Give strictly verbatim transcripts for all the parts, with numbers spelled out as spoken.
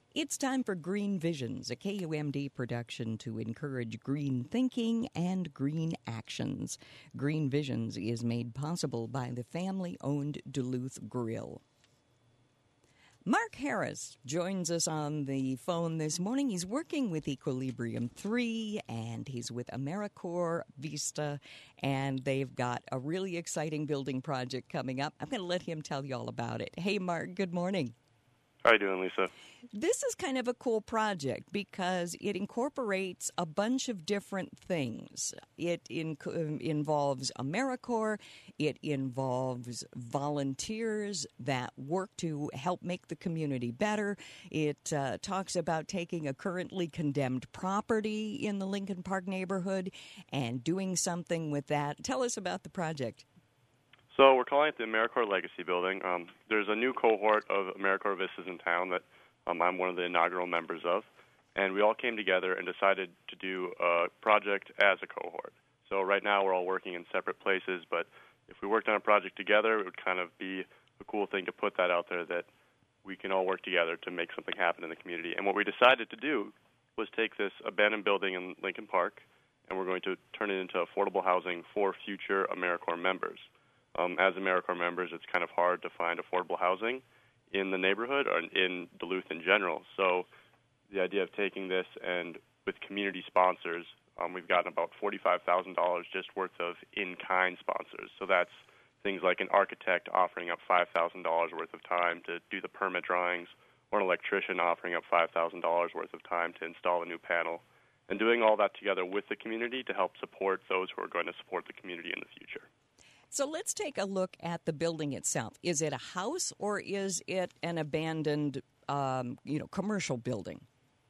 It's time for Green Visions, a K U M D production to encourage green thinking and green actions. Green Visions is made possible by the family-owned Duluth Grill. Mark Harris joins us on the phone this morning. He's working with Equilibrium three, and he's with AmeriCorps Vista, and they've got a really exciting building project coming up. I'm going to let him tell you all about it. Hey, Mark, good morning. How are you doing, Lisa? This is kind of a cool project because it incorporates a bunch of different things. It in, um, involves AmeriCorps. It involves volunteers that work to help make the community better. It uh, talks about taking a currently condemned property in the Lincoln Park neighborhood and doing something with that. Tell us about the project. So we're calling it the AmeriCorps Legacy Building. Um, there's a new cohort of AmeriCorps Vistas in town that um, I'm one of the inaugural members of, and we all came together and decided to do a project as a cohort. So right now we're all working in separate places, but if we worked on a project together, it would kind of be a cool thing to put that out there that we can all work together to make something happen in the community. And what we decided to do was take this abandoned building in Lincoln Park, and we're going to turn it into affordable housing for future AmeriCorps members. Um, as AmeriCorps members, it's kind of hard to find affordable housing in the neighborhood or in Duluth in general. So the idea of taking this and with community sponsors, um, we've gotten about forty-five thousand dollars just worth of in-kind sponsors. So that's things like an architect offering up five thousand dollars worth of time to do the permit drawings, or an electrician offering up five thousand dollars worth of time to install a new panel, and doing all that together with the community to help support those who are going to support the community in the future. So let's take a look at the building itself. Is it a house or is it an abandoned, um, you know, commercial building?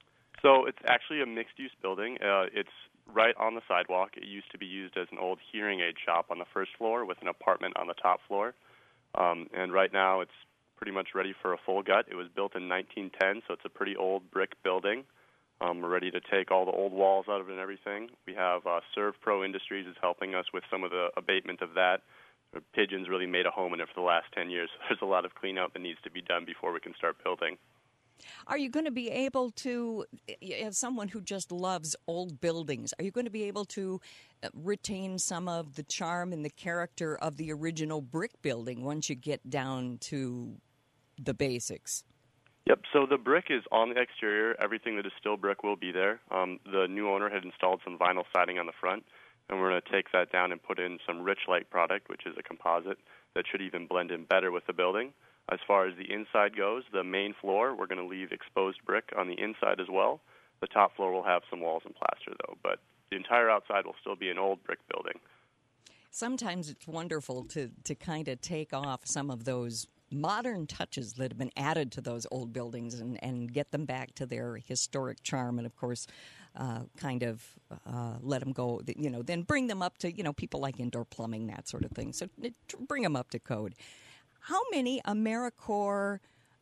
So it's actually a mixed-use building. Uh, it's right on the sidewalk. It used to be used as an old hearing aid shop on the first floor with an apartment on the top floor. Um, and right now it's pretty much ready for a full gut. It was built in nineteen ten, so it's a pretty old brick building. Um, we're ready to take all the old walls out of it and everything. We have uh, ServPro Industries is helping us with some of the abatement of that. Pigeons really made a home in it for the last ten years. So there's a lot of cleanup that needs to be done before we can start building. Are you going to be able to, as someone who just loves old buildings, are you going to be able to retain some of the charm and the character of the original brick building once you get down to the basics? Yep, so the brick is on the exterior. Everything that is still brick will be there. Um, the new owner had installed some vinyl siding on the front, and we're going to take that down and put in some Rich Light product, which is a composite that should even blend in better with the building. As far as the inside goes, the main floor, we're going to leave exposed brick on the inside as well. The top floor will have some walls and plaster, though, but the entire outside will still be an old brick building. Sometimes it's wonderful to, to kind of take off some of those modern touches that have been added to those old buildings and, and get them back to their historic charm and, of course, uh, kind of uh, let them go, you know, then bring them up to, you know, people like indoor plumbing, that sort of thing. So bring them up to code. How many AmeriCorps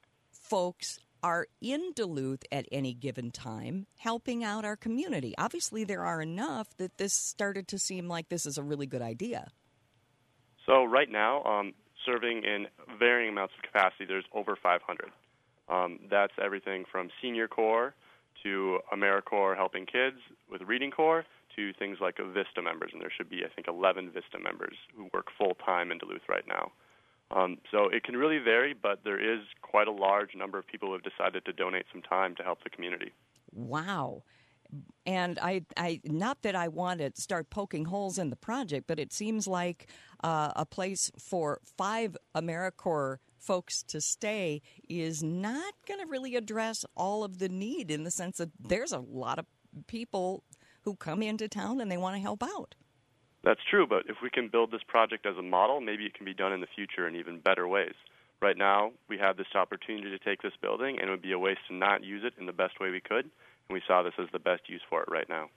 folks are in Duluth at any given time helping out our community? Obviously, there are enough that this started to seem like this is a really good idea. So right now, um, serving in varying amounts of capacity, there's over five hundred. Um, that's everything from Senior Corps to AmeriCorps helping kids with Reading Corps to things like Vista members, and there should be, I think, eleven Vista members who work full-time in Duluth right now. Um, so it can really vary, but there is quite a large number of people who have decided to donate some time to help the community. Wow. And I, I, not that I want to start poking holes in the project, but it seems like uh, a place for five AmeriCorps folks to stay is not going to really address all of the need in the sense that there's a lot of people who come into town and they want to help out. That's true, but if we can build this project as a model, maybe it can be done in the future in even better ways. Right now, we have this opportunity to take this building, and it would be a waste to not use it in the best way we could, and we saw this as the best use for it right now.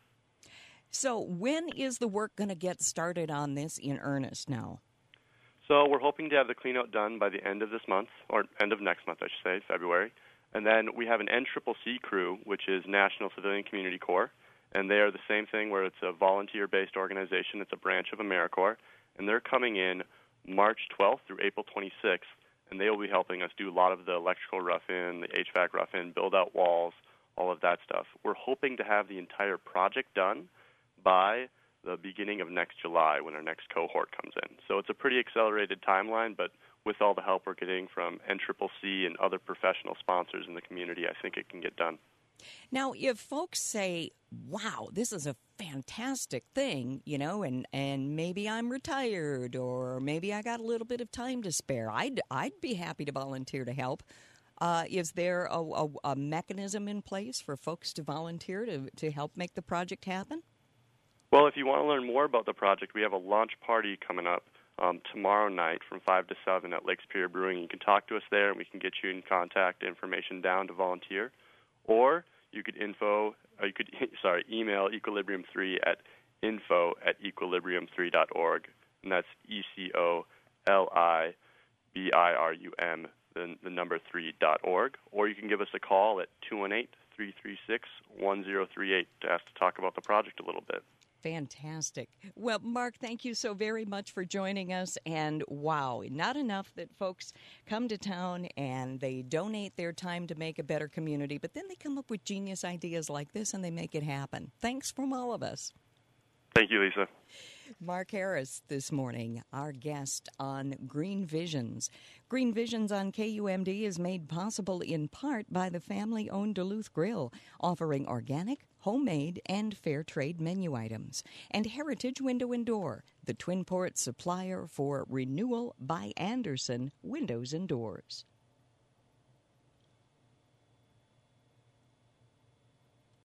So when is the work going to get started on this in earnest now? So we're hoping to have the cleanout done by the end of this month, or end of next month, I should say, February. And then we have an N C C C crew, which is National Civilian Community Corps, and they are the same thing where it's a volunteer-based organization. It's a branch of AmeriCorps, and they're coming in March twelfth through April twenty-sixth, and they will be helping us do a lot of the electrical rough-in, the H V A C rough-in, build out walls, all of that stuff. We're hoping to have the entire project done by the beginning of next July when our next cohort comes in. So it's a pretty accelerated timeline, but with all the help we're getting from N C C C and other professional sponsors in the community, I think it can get done. Now, if folks say, wow, this is a fantastic thing, you know, and, and maybe I'm retired or maybe I got a little bit of time to spare, I'd, I'd be happy to volunteer to help. Uh, is there a, a, a mechanism in place for folks to volunteer to, to help make the project happen? Well, if you want to learn more about the project, we have a launch party coming up um, tomorrow night from five to seven at Lake Superior Brewing. You can talk to us there, and we can get you in contact information down to volunteer. Or you could info, or you could sorry, email Equilibrium three at info at equilibrium three dot org, and that's E C O L I B I R U M, the, the number three dot org. Or you can give us a call at two one eight, three three six, one zero three eight to ask to talk about the project a little bit. Fantastic. Well, Mark, thank you so very much for joining us. And wow, not enough that folks come to town and they donate their time to make a better community, but then they come up with genius ideas like this and they make it happen. Thanks from all of us. Thank you, Lisa. Mark Harris this morning, our guest on Green Visions. Green Visions on K U M D is made possible in part by the family-owned Duluth Grill, offering organic, homemade, and fair trade menu items, and Heritage Window and Door, the Twin Ports supplier for Renewal by Andersen Windows and Doors.